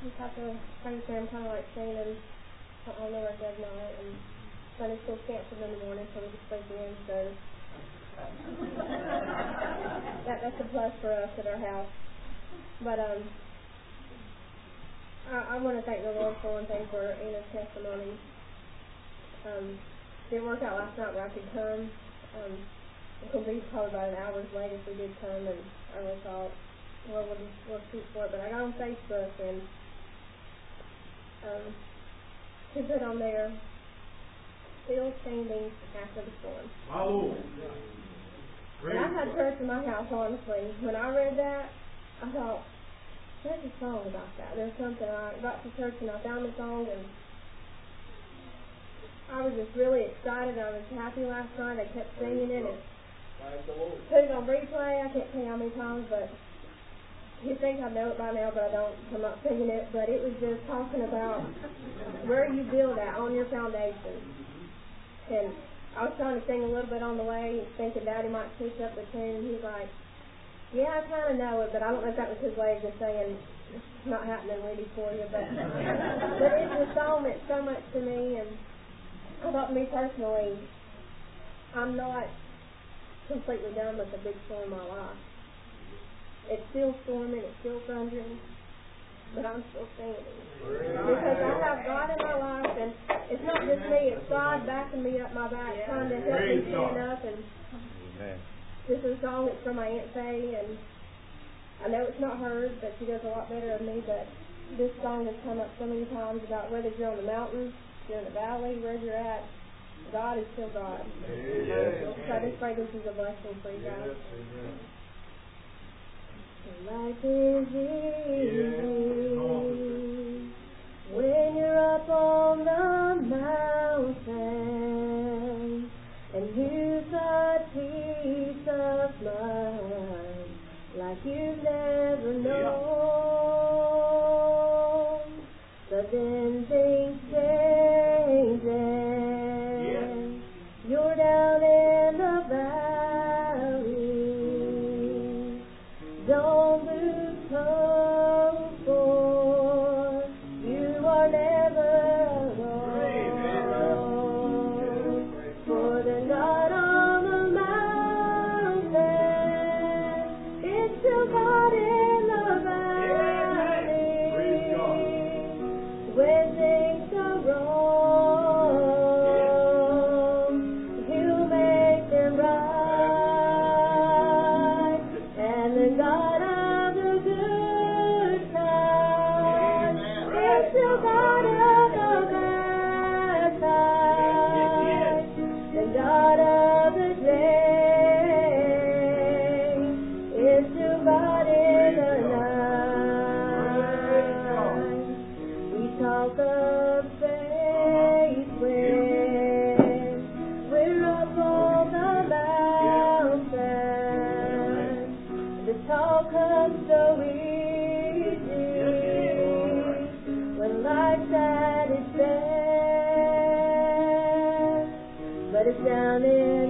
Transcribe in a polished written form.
just have to I'm kind of like Shannon. I don't know where Deb night, and Sunday school canceled in the morning, so we just sleep in. So that's a plus for us at our house. But I want to thank the Lord for one thing, for Anna's testimony. Didn't work out last night where I could come. It could be probably about an hour's late if we did come, and I really thought, well, we'll shoot for it. But I got on Facebook, and she put on there, still standing after the storm. Oh. And I had church in my house, honestly. When I read that, I thought, there's a song about that. There's something. I got to church and I found the song, and I was just really excited. I was happy last night. I kept singing it and put it on replay. I can't tell you how many times, but you think I know it by now, but I don't. I'm not singing it. But it was just talking about where you build at on your foundation. And I was trying to sing a little bit on the way, thinking Daddy might switch up the tune. He's like, yeah, I kind of know it, but I don't know if that was his way of just saying it's not happening really for you. But it's a song that's so much to me, and I thought, me personally, I'm not completely done with the big storm in my life. It's still storming, it's still thundering, but I'm still standing. Because I have God in my life, and it's not just me, it's God backing me up my back, trying to help me stand up. And this is a song that's from my Aunt Faye, and I know it's not hers, but she does a lot better than me. But this song has come up so many times about whether you're on the mountain, you're in the valley, where you're at, God is still God. So I just pray this is a blessing for you guys. Life is easy when you're up on the mountain and you've got peace of mind like you've never known. But then things change and you're down in the valley. Don't lose hope, for you are never alone. For the God on the mountain is still God in the valley. When things go wrong, He'll make them right. And the God of the good times is still God of the bad times. The God of the day is still God in the night. We talk of faith when we're up on the mountain. The talk comes so easy when life's at its best, but it's down in